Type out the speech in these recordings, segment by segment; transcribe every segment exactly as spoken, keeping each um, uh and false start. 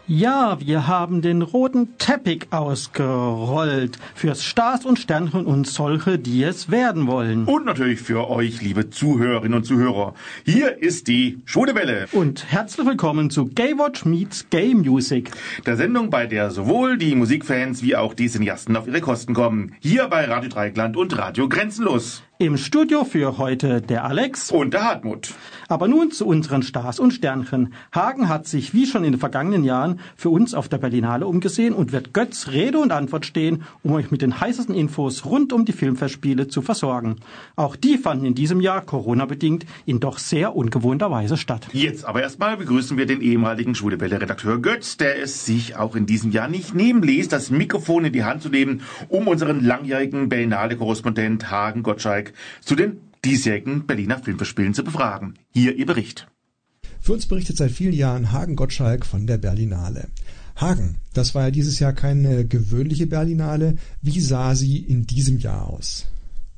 Ja, wir haben den roten Teppich ausgerollt fürs Stars und Sternchen und solche, die es werden wollen. Und natürlich für euch, liebe Zuhörerinnen und Zuhörer. Hier ist die Schwule Welle. Und herzlich willkommen zu Gaywatch meets Gay Music. Der Sendung, bei der sowohl die Musikfans wie auch die Cineasten auf ihre Kosten kommen. Hier bei Radio Dreieckland und Radio Grenzenlos. Im Studio für heute der Alex und der Hartmut. Aber nun zu unseren Stars und Sternchen. Hagen hat sich wie schon in den vergangenen Jahren für uns auf der Berlinale umgesehen und wird Götz Rede und Antwort stehen, um euch mit den heißesten Infos rund um die Filmfestspiele zu versorgen. Auch die fanden in diesem Jahr, Corona-bedingt, in doch sehr ungewohnter Weise statt. Jetzt aber erstmal begrüßen wir den ehemaligen Schwule Welle-Redakteur Götz, der es sich auch in diesem Jahr nicht nehmen ließ, das Mikrofon in die Hand zu nehmen, um unseren langjährigen Berlinale-Korrespondent Hagen Gottschalk zu den diesjährigen Berliner Filmfestspielen zu befragen. Hier Ihr Bericht. Für uns berichtet seit vielen Jahren Hagen Gottschalk von der Berlinale. Hagen, das war ja dieses Jahr keine gewöhnliche Berlinale. Wie sah sie in diesem Jahr aus?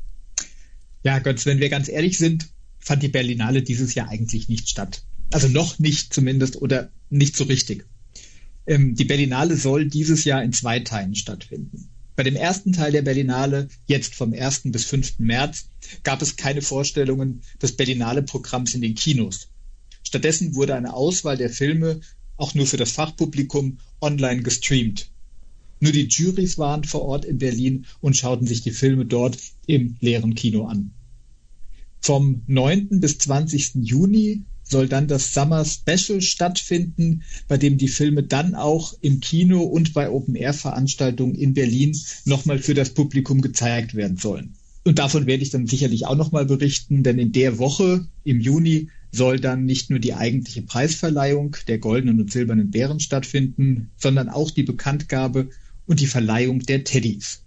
Ja, Götz, wenn wir ganz ehrlich sind, fand die Berlinale dieses Jahr eigentlich nicht statt. Also noch nicht zumindest oder nicht so richtig. Ähm, die Berlinale soll dieses Jahr in zwei Teilen stattfinden. Bei dem ersten Teil der Berlinale, jetzt vom ersten bis fünften März, gab es keine Vorstellungen des Berlinale-Programms in den Kinos. Stattdessen wurde eine Auswahl der Filme, auch nur für das Fachpublikum, online gestreamt. Nur die Jurys waren vor Ort in Berlin und schauten sich die Filme dort im leeren Kino an. Vom neunten bis zwanzigsten Juni soll dann das Summer Special stattfinden, bei dem die Filme dann auch im Kino und bei Open-Air-Veranstaltungen in Berlin nochmal für das Publikum gezeigt werden sollen. Und davon werde ich dann sicherlich auch nochmal berichten, denn in der Woche im Juni soll dann nicht nur die eigentliche Preisverleihung der Goldenen und Silbernen Bären stattfinden, sondern auch die Bekanntgabe und die Verleihung der Teddys.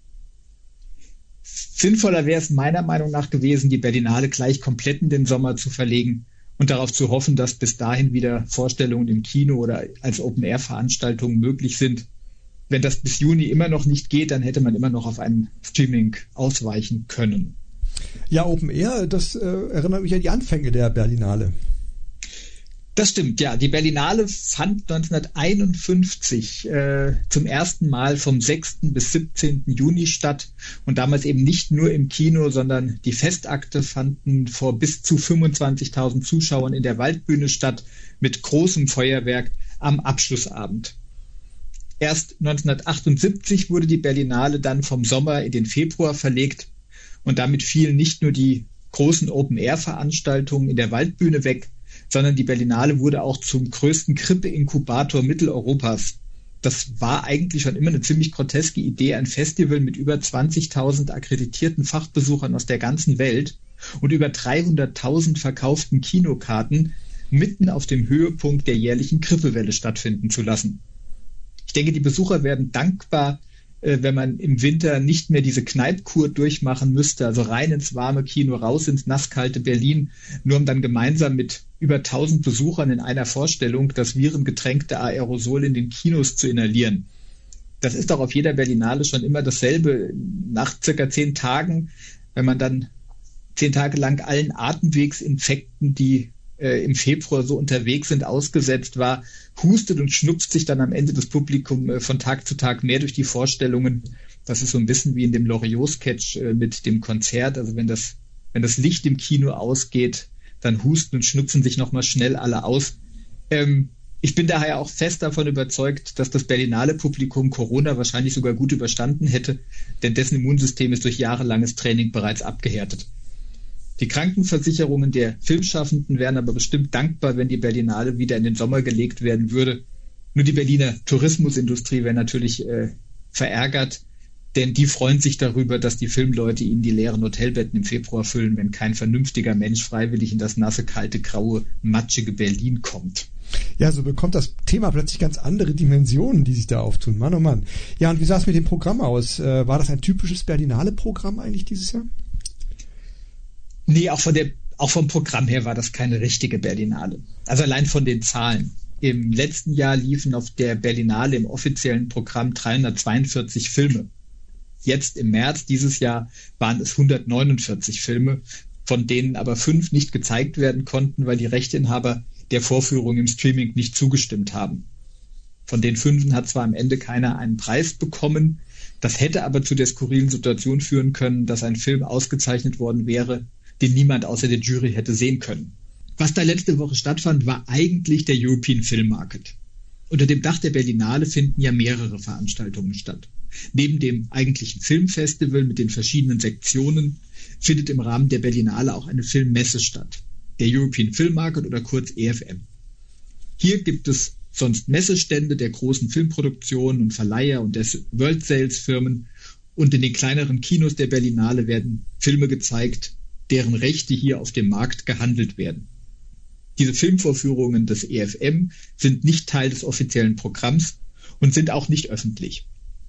Sinnvoller wäre es meiner Meinung nach gewesen, die Berlinale gleich komplett in den Sommer zu verlegen und darauf zu hoffen, dass bis dahin wieder Vorstellungen im Kino oder als Open-Air-Veranstaltungen möglich sind. Wenn das bis Juni immer noch nicht geht, dann hätte man immer noch auf ein Streaming ausweichen können. Ja, Open-Air, das äh, erinnert mich an die Anfänge der Berlinale. Das stimmt, ja. Die Berlinale fand neunzehnhunderteinundfünfzig äh, zum ersten Mal vom sechsten bis siebzehnten Juni statt und damals eben nicht nur im Kino, sondern die Festakte fanden vor bis zu fünfundzwanzigtausend Zuschauern in der Waldbühne statt mit großem Feuerwerk am Abschlussabend. Erst neunzehnhundertachtundsiebzig wurde die Berlinale dann vom Sommer in den Februar verlegt und damit fielen nicht nur die großen Open-Air-Veranstaltungen in der Waldbühne weg, sondern die Berlinale wurde auch zum größten Krippe-Inkubator Mitteleuropas. Das war eigentlich schon immer eine ziemlich groteske Idee, ein Festival mit über zwanzigtausend akkreditierten Fachbesuchern aus der ganzen Welt und über dreihunderttausend verkauften Kinokarten mitten auf dem Höhepunkt der jährlichen Grippewelle stattfinden zu lassen. Ich denke, die Besucher werden dankbar, wenn man im Winter nicht mehr diese Kneipkur durchmachen müsste, also rein ins warme Kino, raus ins nasskalte Berlin, nur um dann gemeinsam mit über tausend Besuchern in einer Vorstellung das virengetränkte Aerosol in den Kinos zu inhalieren. Das ist doch auf jeder Berlinale schon immer dasselbe. Nach circa zehn Tagen, wenn man dann zehn Tage lang allen Atemwegsinfekten, die äh, im Februar so unterwegs sind, ausgesetzt war, hustet und schnupft sich dann am Ende das Publikum äh, von Tag zu Tag mehr durch die Vorstellungen. Das ist so ein bisschen wie in dem Loriot-Sketch äh, mit dem Konzert. Also wenn das, wenn das Licht im Kino ausgeht, dann husten und schnupfen sich nochmal schnell alle aus. Ähm, ich bin daher auch fest davon überzeugt, dass das Berlinale-Publikum Corona wahrscheinlich sogar gut überstanden hätte, denn dessen Immunsystem ist durch jahrelanges Training bereits abgehärtet. Die Krankenversicherungen der Filmschaffenden wären aber bestimmt dankbar, wenn die Berlinale wieder in den Sommer gelegt werden würde. Nur die Berliner Tourismusindustrie wäre natürlich äh, verärgert, denn die freuen sich darüber, dass die Filmleute ihnen die leeren Hotelbetten im Februar füllen, wenn kein vernünftiger Mensch freiwillig in das nasse, kalte, graue, matschige Berlin kommt. Ja, so bekommt das Thema plötzlich ganz andere Dimensionen, die sich da auftun. Mann, oh Mann. Ja, und wie sah es mit dem Programm aus? War das ein typisches Berlinale-Programm eigentlich dieses Jahr? Nee, auch von der, auch vom Programm her war das keine richtige Berlinale. Also allein von den Zahlen. Im letzten Jahr liefen auf der Berlinale im offiziellen Programm dreihundertzweiundvierzig Filme. Jetzt im März dieses Jahr waren es hundertneunundvierzig Filme, von denen aber fünf nicht gezeigt werden konnten, weil die Rechteinhaber der Vorführung im Streaming nicht zugestimmt haben. Von den fünfen hat zwar am Ende keiner einen Preis bekommen, das hätte aber zu der skurrilen Situation führen können, dass ein Film ausgezeichnet worden wäre, den niemand außer der Jury hätte sehen können. Was da letzte Woche stattfand, war eigentlich der European Film Market. Unter dem Dach der Berlinale finden ja mehrere Veranstaltungen statt. Neben dem eigentlichen Filmfestival mit den verschiedenen Sektionen findet im Rahmen der Berlinale auch eine Filmmesse statt, der European Film Market oder kurz E F M. Hier gibt es sonst Messestände der großen Filmproduktionen und Verleiher und der World Sales Firmen, und in den kleineren Kinos der Berlinale werden Filme gezeigt, deren Rechte hier auf dem Markt gehandelt werden. Diese Filmvorführungen des E F M sind nicht Teil des offiziellen Programms und sind auch nicht öffentlich.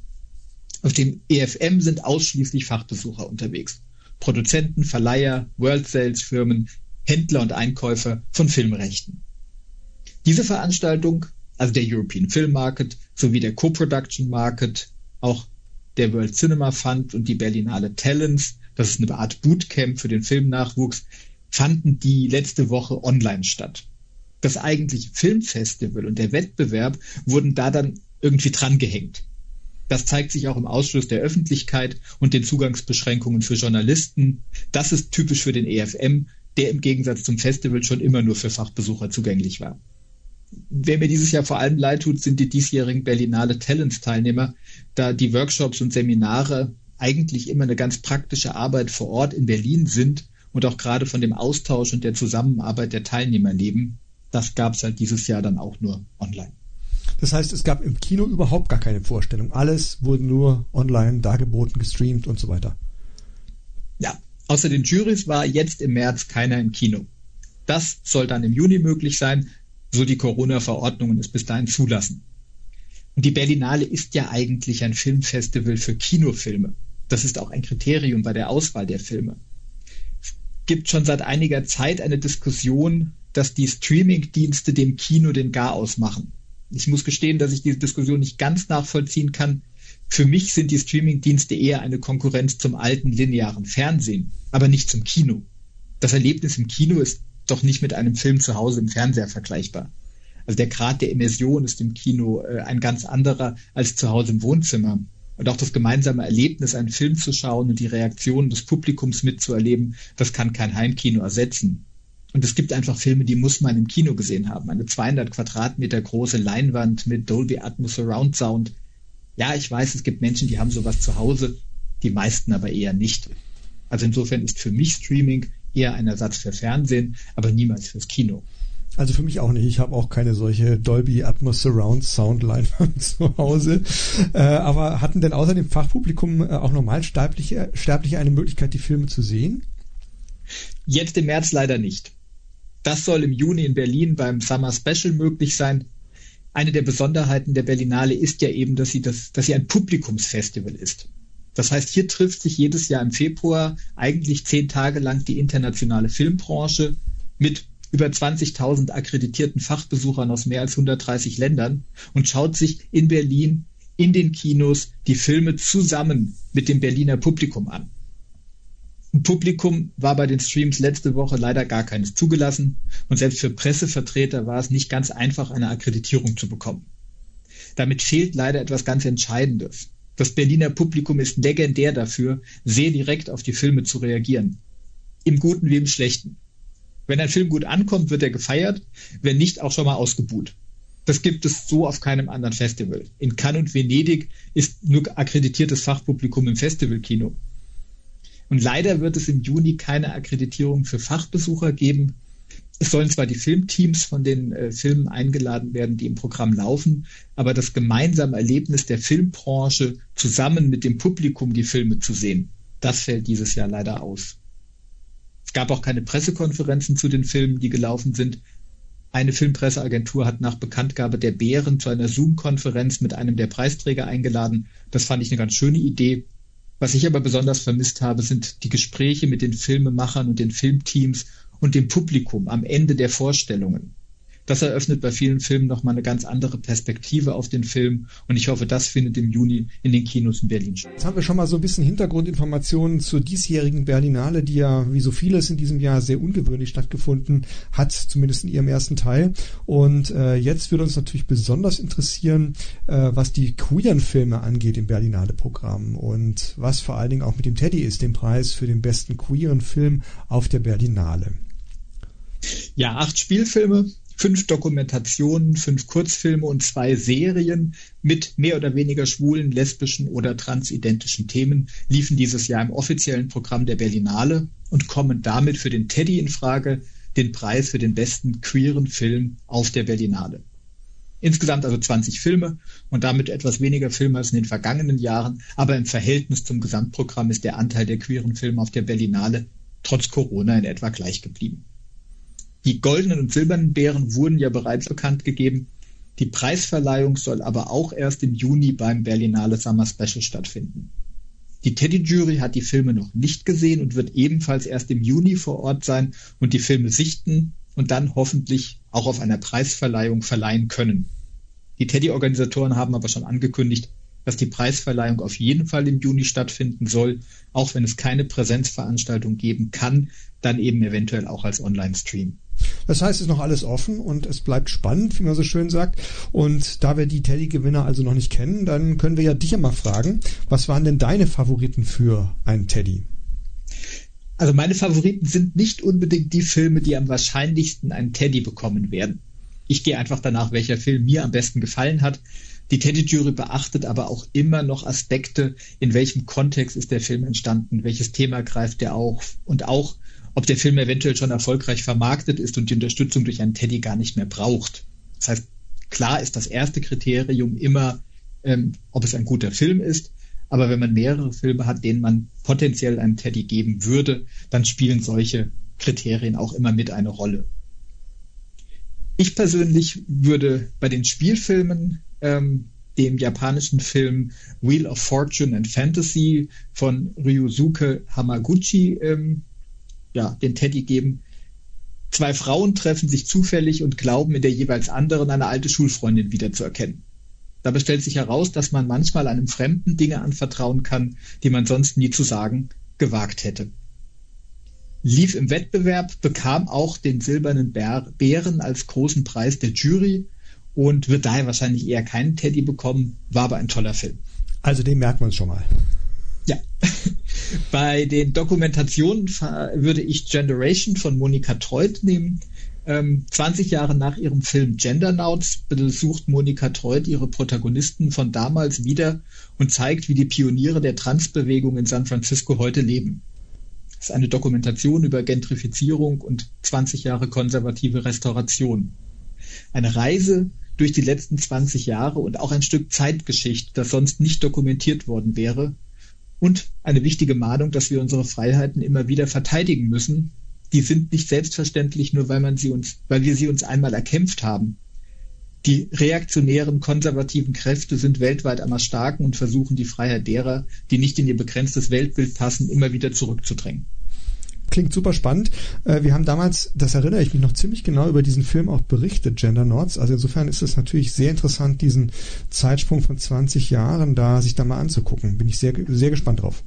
Auf dem E F M sind ausschließlich Fachbesucher unterwegs. Produzenten, Verleiher, World Sales Firmen, Händler und Einkäufer von Filmrechten. Diese Veranstaltung, also der European Film Market sowie der Co-Production Market, auch der World Cinema Fund und die Berlinale Talents, das ist eine Art Bootcamp für den Filmnachwuchs, fanden die letzte Woche online statt. Das eigentliche Filmfestival und der Wettbewerb wurden da dann irgendwie drangehängt. Das zeigt sich auch im Ausschluss der Öffentlichkeit und den Zugangsbeschränkungen für Journalisten. Das ist typisch für den E F M, der im Gegensatz zum Festival schon immer nur für Fachbesucher zugänglich war. Wer mir dieses Jahr vor allem leid tut, sind die diesjährigen Berlinale Talents-Teilnehmer, da die Workshops und Seminare eigentlich immer eine ganz praktische Arbeit vor Ort in Berlin sind und auch gerade von dem Austausch und der Zusammenarbeit der Teilnehmer leben. Das gab es halt dieses Jahr dann auch nur online. Das heißt, es gab im Kino überhaupt gar keine Vorstellung. Alles wurde nur online dargeboten, gestreamt und so weiter. Ja, außer den Jurys war jetzt im März keiner im Kino. Das soll dann im Juni möglich sein, so die Corona-Verordnungen es bis dahin zulassen. Und die Berlinale ist ja eigentlich ein Filmfestival für Kinofilme. Das ist auch ein Kriterium bei der Auswahl der Filme. Es gibt schon seit einiger Zeit eine Diskussion, dass die Streaming-Dienste dem Kino den Garaus machen. Ich muss gestehen, dass ich diese Diskussion nicht ganz nachvollziehen kann. Für mich sind die Streaming-Dienste eher eine Konkurrenz zum alten linearen Fernsehen, aber nicht zum Kino. Das Erlebnis im Kino ist doch nicht mit einem Film zu Hause im Fernseher vergleichbar. Also der Grad der Immersion ist im Kino äh, ein ganz anderer als zu Hause im Wohnzimmer. Und auch das gemeinsame Erlebnis, einen Film zu schauen und die Reaktionen des Publikums mitzuerleben, das kann kein Heimkino ersetzen. Und es gibt einfach Filme, die muss man im Kino gesehen haben. Eine zweihundert Quadratmeter große Leinwand mit Dolby Atmos Surround Sound. Ja, ich weiß, es gibt Menschen, die haben sowas zu Hause, die meisten aber eher nicht. Also insofern ist für mich Streaming eher ein Ersatz für Fernsehen, aber niemals fürs Kino. Also für mich auch nicht. Ich habe auch keine solche Dolby Atmos Surround Sound Leinwand zu Hause. Äh, aber hatten denn außer dem Fachpublikum äh, auch Normalsterbliche Sterbliche eine Möglichkeit, die Filme zu sehen? Jetzt im März leider nicht. Das soll im Juni in Berlin beim Summer Special möglich sein. Eine der Besonderheiten der Berlinale ist ja eben, dass sie, das, dass sie ein Publikumsfestival ist. Das heißt, hier trifft sich jedes Jahr im Februar eigentlich zehn Tage lang die internationale Filmbranche mit über zwanzigtausend akkreditierten Fachbesuchern aus mehr als hundertdreißig Ländern und schaut sich in Berlin in den Kinos die Filme zusammen mit dem Berliner Publikum an. Ein Publikum war bei den Streams letzte Woche leider gar keines zugelassen und selbst für Pressevertreter war es nicht ganz einfach, eine Akkreditierung zu bekommen. Damit fehlt leider etwas ganz Entscheidendes. Das Berliner Publikum ist legendär dafür, sehr direkt auf die Filme zu reagieren. Im Guten wie im Schlechten. Wenn ein Film gut ankommt, wird er gefeiert, wenn nicht, auch schon mal ausgebuht. Das gibt es so auf keinem anderen Festival. In Cannes und Venedig ist nur akkreditiertes Fachpublikum im Festivalkino. Und leider wird es im Juni keine Akkreditierung für Fachbesucher geben. Es sollen zwar die Filmteams von den äh, Filmen eingeladen werden, die im Programm laufen, aber das gemeinsame Erlebnis der Filmbranche, zusammen mit dem Publikum die Filme zu sehen, das fällt dieses Jahr leider aus. Es gab auch keine Pressekonferenzen zu den Filmen, die gelaufen sind. Eine Filmpresseagentur hat nach Bekanntgabe der Bären zu einer Zoom-Konferenz mit einem der Preisträger eingeladen. Das fand ich eine ganz schöne Idee. Was ich aber besonders vermisst habe, sind die Gespräche mit den Filmemachern und den Filmteams und dem Publikum am Ende der Vorstellungen. Das eröffnet bei vielen Filmen nochmal eine ganz andere Perspektive auf den Film und ich hoffe, das findet im Juni in den Kinos in Berlin statt. Jetzt haben wir schon mal so ein bisschen Hintergrundinformationen zur diesjährigen Berlinale, die ja wie so vieles in diesem Jahr sehr ungewöhnlich stattgefunden hat, zumindest in ihrem ersten Teil. Und äh, jetzt würde uns natürlich besonders interessieren, äh, was die queeren Filme angeht im Berlinale-Programm und was vor allen Dingen auch mit dem Teddy ist, dem Preis für den besten queeren Film auf der Berlinale. Ja, acht Spielfilme, fünf Dokumentationen, fünf Kurzfilme und zwei Serien mit mehr oder weniger schwulen, lesbischen oder transidentischen Themen liefen dieses Jahr im offiziellen Programm der Berlinale und kommen damit für den Teddy in Frage, den Preis für den besten queeren Film auf der Berlinale. Insgesamt also zwanzig Filme und damit etwas weniger Filme als in den vergangenen Jahren, aber im Verhältnis zum Gesamtprogramm ist der Anteil der queeren Filme auf der Berlinale trotz Corona in etwa gleich geblieben. Die goldenen und silbernen Bären wurden ja bereits bekannt gegeben. Die Preisverleihung soll aber auch erst im Juni beim Berlinale Summer Special stattfinden. Die Teddy-Jury hat die Filme noch nicht gesehen und wird ebenfalls erst im Juni vor Ort sein und die Filme sichten und dann hoffentlich auch auf einer Preisverleihung verleihen können. Die Teddy-Organisatoren haben aber schon angekündigt, dass die Preisverleihung auf jeden Fall im Juni stattfinden soll, auch wenn es keine Präsenzveranstaltung geben kann, dann eben eventuell auch als Online-Stream. Das heißt, es ist noch alles offen und es bleibt spannend, wie man so schön sagt. Und da wir die Teddy-Gewinner also noch nicht kennen, dann können wir ja dich ja mal fragen, was waren denn deine Favoriten für einen Teddy? Also meine Favoriten sind nicht unbedingt die Filme, die am wahrscheinlichsten einen Teddy bekommen werden. Ich gehe einfach danach, welcher Film mir am besten gefallen hat. Die Teddy-Jury beachtet aber auch immer noch Aspekte, in welchem Kontext ist der Film entstanden, welches Thema greift er auf und auch, ob der Film eventuell schon erfolgreich vermarktet ist und die Unterstützung durch einen Teddy gar nicht mehr braucht. Das heißt, klar ist das erste Kriterium immer, ähm, ob es ein guter Film ist, aber wenn man mehrere Filme hat, denen man potenziell einen Teddy geben würde, dann spielen solche Kriterien auch immer mit eine Rolle. Ich persönlich würde bei den Spielfilmen ähm, dem japanischen Film Wheel of Fortune and Fantasy von Ryusuke Hamaguchi ähm, ja, den Teddy geben. Zwei Frauen treffen sich zufällig und glauben in der jeweils anderen eine alte Schulfreundin wiederzuerkennen. Dabei stellt sich heraus, dass man manchmal einem Fremden Dinge anvertrauen kann, die man sonst nie zu sagen gewagt hätte. Lief im Wettbewerb, bekam auch den silbernen Bären als großen Preis der Jury und wird daher wahrscheinlich eher keinen Teddy bekommen, war aber ein toller Film. Also den merken wir uns schon mal. Ja, bei den Dokumentationen würde ich Generation von Monika Treuth nehmen. Ähm, zwanzig Jahre nach ihrem Film Gendernauts besucht Monika Treuth ihre Protagonisten von damals wieder und zeigt, wie die Pioniere der Transbewegung in San Francisco heute leben. Das ist eine Dokumentation über Gentrifizierung und zwanzig Jahre konservative Restauration. Eine Reise durch die letzten zwanzig Jahre und auch ein Stück Zeitgeschichte, das sonst nicht dokumentiert worden wäre. Und eine wichtige Mahnung, dass wir unsere Freiheiten immer wieder verteidigen müssen. Die sind nicht selbstverständlich, nur weil man sie uns, weil wir sie uns einmal erkämpft haben. Die reaktionären, konservativen Kräfte sind weltweit am Erstarken und versuchen, die Freiheit derer, die nicht in ihr begrenztes Weltbild passen, immer wieder zurückzudrängen. Klingt super spannend. Wir haben damals, das erinnere ich mich noch ziemlich genau, über diesen Film auch berichtet, Gendernauts. Also insofern ist es natürlich sehr interessant, diesen Zeitsprung von zwanzig Jahren da sich da mal anzugucken. Bin ich sehr, sehr gespannt drauf.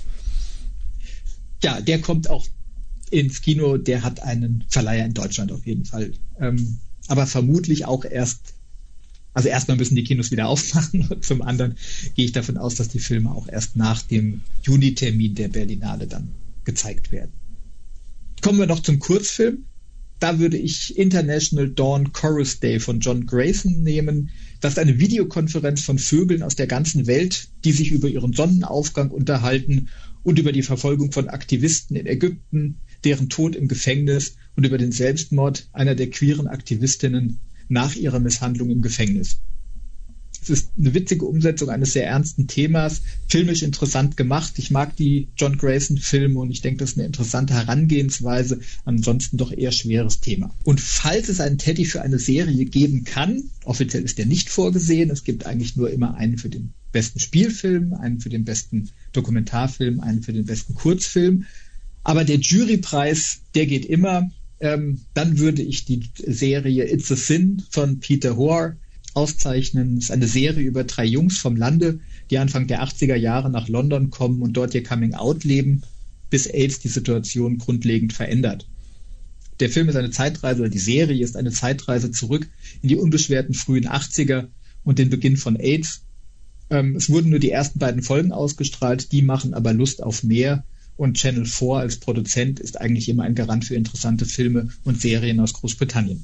Ja, der kommt auch ins Kino. Der hat einen Verleiher in Deutschland auf jeden Fall. Ähm, aber vermutlich auch erst, also erstmal müssen die Kinos wieder aufmachen und zum anderen gehe ich davon aus, dass die Filme auch erst nach dem Juni-Termin der Berlinale dann gezeigt werden. Kommen wir noch zum Kurzfilm. Da würde ich International Dawn Chorus Day von John Grayson nehmen. Das ist eine Videokonferenz von Vögeln aus der ganzen Welt, die sich über ihren Sonnenaufgang unterhalten und über die Verfolgung von Aktivisten in Ägypten, deren Tod im Gefängnis und über den Selbstmord einer der queeren Aktivistinnen nach ihrer Misshandlung im Gefängnis. Es ist eine witzige Umsetzung eines sehr ernsten Themas, filmisch interessant gemacht. Ich mag die John Grayson-Filme und ich denke, das ist eine interessante Herangehensweise, ansonsten doch eher schweres Thema. Und falls es einen Teddy für eine Serie geben kann, offiziell ist der nicht vorgesehen, es gibt eigentlich nur immer einen für den besten Spielfilm, einen für den besten Dokumentarfilm, einen für den besten Kurzfilm. Aber der Jurypreis, der geht immer Ähm, dann würde ich die Serie It's a Sin von Peter Hoare auszeichnen. Es ist eine Serie über drei Jungs vom Lande, die Anfang der achtziger Jahre nach London kommen und dort ihr Coming-out leben, bis AIDS die Situation grundlegend verändert. Der Film ist eine Zeitreise, oder die Serie ist eine Zeitreise zurück in die unbeschwerten frühen achtziger und den Beginn von AIDS. Ähm, es wurden nur die ersten beiden Folgen ausgestrahlt, die machen aber Lust auf mehr. Und Channel vier als Produzent ist eigentlich immer ein Garant für interessante Filme und Serien aus Großbritannien.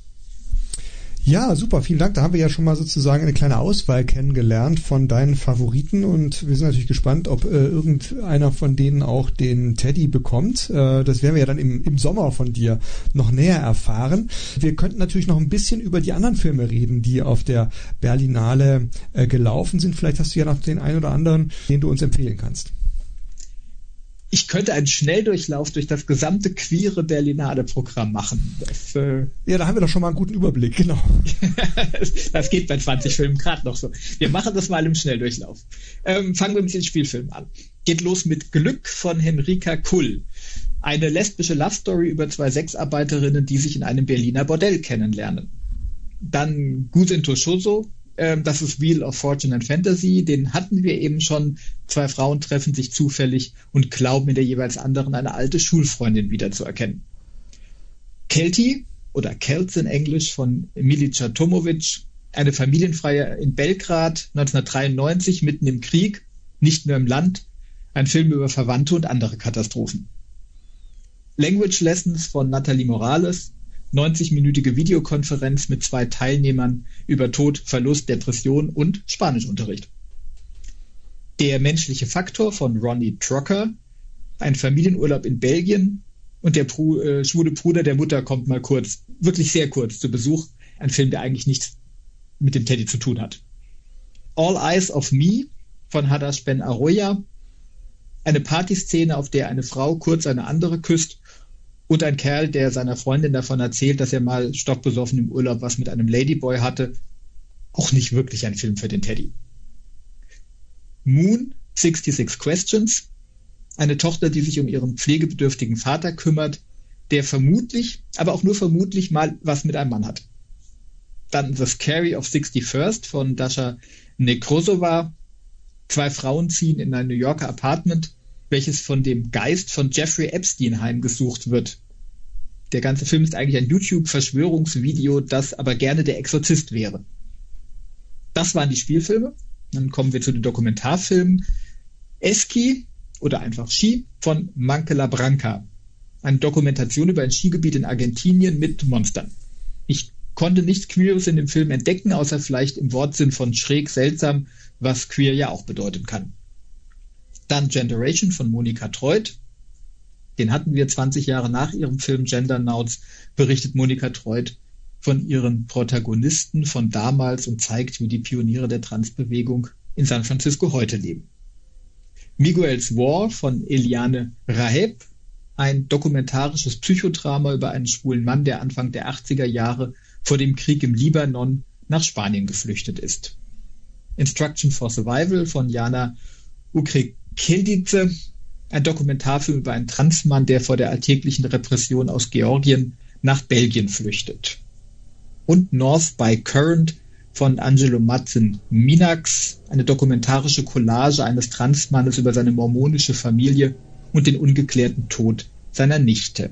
Ja, super, vielen Dank. Da haben wir ja schon mal sozusagen eine kleine Auswahl kennengelernt von deinen Favoriten und wir sind natürlich gespannt, ob äh, irgendeiner von denen auch den Teddy bekommt. Äh, das werden wir ja dann im, im Sommer von dir noch näher erfahren. Wir könnten natürlich noch ein bisschen über die anderen Filme reden, die auf der Berlinale äh, gelaufen sind. Vielleicht hast du ja noch den einen oder anderen, den du uns empfehlen kannst. Ich könnte einen Schnelldurchlauf durch das gesamte queere Berlinale-Programm machen. Das, äh ja, da haben wir doch schon mal einen guten Überblick, genau. Das geht bei zwanzig Filmen gerade noch so. Wir machen das mal im Schnelldurchlauf. Ähm, fangen wir mit den Spielfilmen an. Geht los mit Glück von Henrika Kull. Eine lesbische Love-Story über zwei Sexarbeiterinnen, die sich in einem Berliner Bordell kennenlernen. Dann Gusen Toshoso. Das ist Wheel of Fortune and Fantasy, den hatten wir eben schon. Zwei Frauen treffen sich zufällig und glauben in der jeweils anderen eine alte Schulfreundin wiederzuerkennen. Kelty oder Celts in Englisch von Milica Tomovic, eine Familienfeier in Belgrad neunzehnhundertdreiundneunzig, mitten im Krieg, nicht nur im Land, ein Film über Verwandte und andere Katastrophen. Language Lessons von Nathalie Morales, neunzig-minütige Videokonferenz mit zwei Teilnehmern über Tod, Verlust, Depression und Spanischunterricht. Der menschliche Faktor von Ronnie Trocker, ein Familienurlaub in Belgien und der Bru- äh, schwule Bruder der Mutter kommt mal kurz, wirklich sehr kurz zu Besuch. Ein Film, der eigentlich nichts mit dem Teddy zu tun hat. All Eyes of Me von Hadash Ben Aroya, eine Partyszene, auf der eine Frau kurz eine andere küsst. Und ein Kerl, der seiner Freundin davon erzählt, dass er mal stockbesoffen im Urlaub was mit einem Ladyboy hatte. Auch nicht wirklich ein Film für den Teddy. Moon, sixty-six Questions. Eine Tochter, die sich um ihren pflegebedürftigen Vater kümmert, der vermutlich, aber auch nur vermutlich mal was mit einem Mann hat. Dann The Scary of sixty-first von Dasha Nekrosova. Zwei Frauen ziehen in ein New Yorker Apartment, welches von dem Geist von Jeffrey Epstein heimgesucht wird. Der ganze Film ist eigentlich ein YouTube-Verschwörungsvideo, das aber gerne der Exorzist wäre. Das waren die Spielfilme. Dann kommen wir zu den Dokumentarfilmen. Esquí oder einfach Ski von Mankela Branca. Eine Dokumentation über ein Skigebiet in Argentinien mit Monstern. Ich konnte nichts Queeres in dem Film entdecken, außer vielleicht im Wortsinn von schräg seltsam, was queer ja auch bedeuten kann. Dann Generation von Monika Treut. Den hatten wir zwanzig Jahre nach ihrem Film Gendernauts, berichtet Monika Treut von ihren Protagonisten von damals und zeigt, wie die Pioniere der Transbewegung in San Francisco heute leben. Miguel's War von Eliane Raheb, ein dokumentarisches Psychodrama über einen schwulen Mann, der Anfang der achtziger Jahre vor dem Krieg im Libanon nach Spanien geflüchtet ist. Instruction for Survival von Jana Ukrekeldice, ein Dokumentarfilm über einen Transmann, der vor der alltäglichen Repression aus Georgien nach Belgien flüchtet. Und North by Current von Angelo Matzen Minax, eine dokumentarische Collage eines Transmannes über seine mormonische Familie und den ungeklärten Tod seiner Nichte.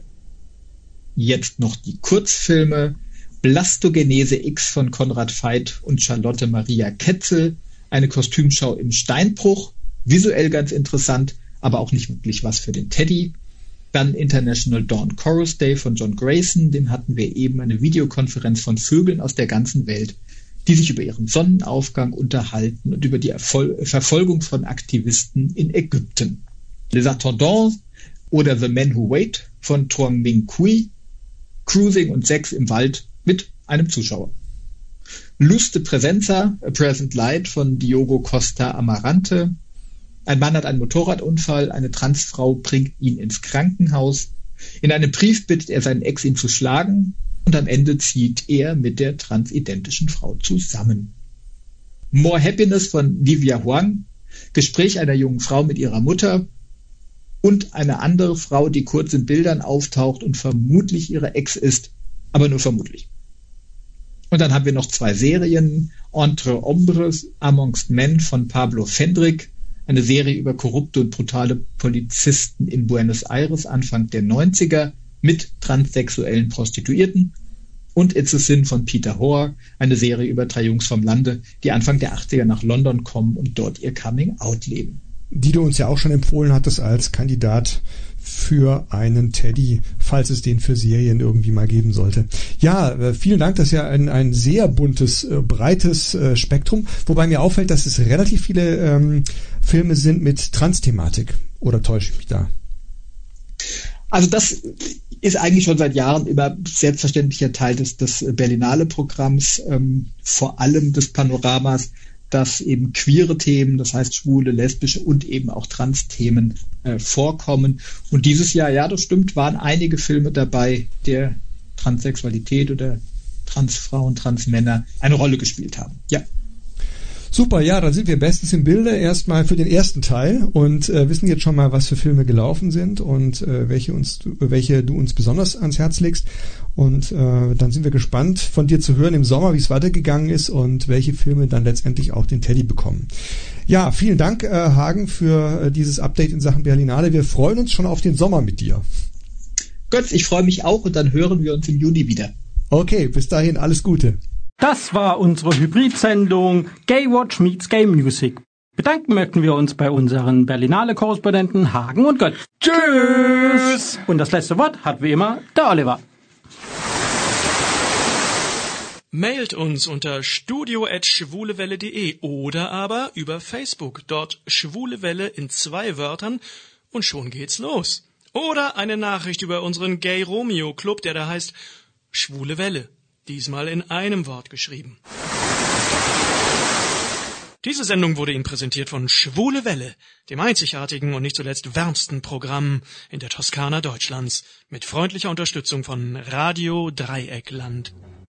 Jetzt noch die Kurzfilme Blastogenese X von Konrad Veit und Charlotte Maria Ketzel, eine Kostümschau im Steinbruch, visuell ganz interessant, aber auch nicht wirklich was für den Teddy. Dann International Dawn Chorus Day von John Grayson, den hatten wir eben, eine Videokonferenz von Vögeln aus der ganzen Welt, die sich über ihren Sonnenaufgang unterhalten und über die Erfol- Verfolgung von Aktivisten in Ägypten. Les Attendants oder The Men Who Wait von Truong Minh Quy, Cruising und Sex im Wald mit einem Zuschauer. Luz de Presenza, A Present Light von Diogo Costa Amarante. Ein Mann hat einen Motorradunfall, eine Transfrau bringt ihn ins Krankenhaus. In einem Brief bittet er seinen Ex, ihn zu schlagen, und am Ende zieht er mit der transidentischen Frau zusammen. More Happiness von Livia Huang, Gespräch einer jungen Frau mit ihrer Mutter. und eine andere Frau, die kurz in Bildern auftaucht und vermutlich ihre Ex ist, aber nur vermutlich. Und dann haben wir noch zwei Serien, Entre Hombres, Amongst Men von Pablo Fendrick, eine Serie über korrupte und brutale Polizisten in Buenos Aires Anfang der neunziger mit transsexuellen Prostituierten, und It's a Sin von Peter Hoare, eine Serie über drei Jungs vom Lande, die Anfang der achtziger nach London kommen und dort ihr Coming-out leben. Die du uns ja auch schon empfohlen hattest als Kandidat für einen Teddy, falls es den für Serien irgendwie mal geben sollte. Ja, vielen Dank, das ist ja ein, ein sehr buntes, breites Spektrum, wobei mir auffällt, dass es relativ viele ähm, Filme sind mit Trans-Thematik. Oder täusche ich mich da? Also das ist eigentlich schon seit Jahren immer selbstverständlicher Teil des, des Berlinale-Programms, ähm, vor allem des Panoramas, dass eben queere Themen, das heißt schwule, lesbische und eben auch Trans-Themen äh, vorkommen. Und dieses Jahr, ja, das stimmt, waren einige Filme dabei, der Transsexualität oder Transfrauen, Transmänner eine Rolle gespielt haben. Ja. Super, ja, dann sind wir bestens im Bilde erstmal für den ersten Teil und äh, wissen jetzt schon mal, was für Filme gelaufen sind und äh, welche uns, welche du uns besonders ans Herz legst. Und äh, dann sind wir gespannt, von dir zu hören im Sommer, wie es weitergegangen ist und welche Filme dann letztendlich auch den Teddy bekommen. Ja, vielen Dank, äh, Hagen, für äh, dieses Update in Sachen Berlinale. Wir freuen uns schon auf den Sommer mit dir. Götz, ich freue mich auch und dann hören wir uns im Juni wieder. Okay, bis dahin alles Gute. Das war unsere Hybridsendung Gay Watch meets Gay Music. Bedanken möchten wir uns bei unseren Berlinale-Korrespondenten Hagen und Götz. Tschüss! Und das letzte Wort hat wie immer der Oliver. Mailt uns unter studio at schwulewelle punkt de oder aber über Facebook, dort Schwulewelle in zwei Wörtern und schon geht's los. Oder eine Nachricht über unseren Gay Romeo Club, der da heißt Schwule Welle, diesmal in einem Wort geschrieben. Diese Sendung wurde Ihnen präsentiert von Schwule Welle, dem einzigartigen und nicht zuletzt wärmsten Programm in der Toskana Deutschlands, mit freundlicher Unterstützung von Radio Dreieckland.